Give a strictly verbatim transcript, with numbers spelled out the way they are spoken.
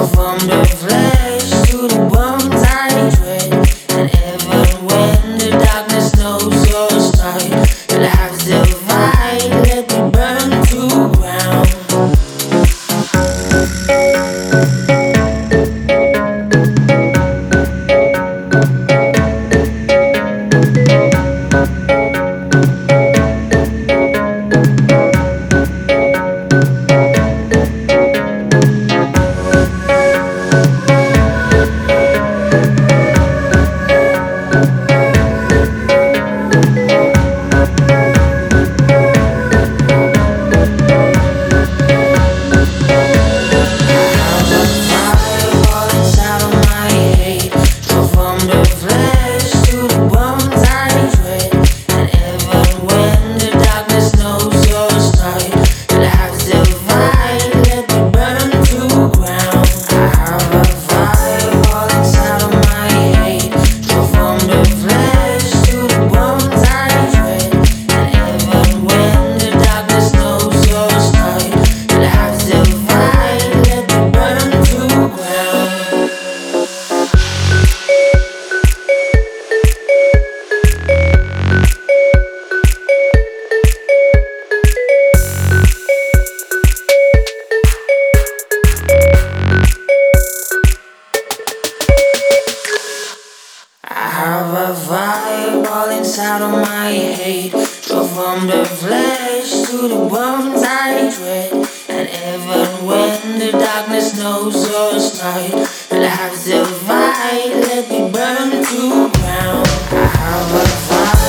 from the flesh to the bones I dread. And even when the darkness knows your style, you'll have to fight, let me burn to ground. Have a vibe all inside of my head. Draw from the flesh to the bones I dread. And even when the darkness knows your style, you'll have to fight, let me burn to ground. I have a vibe.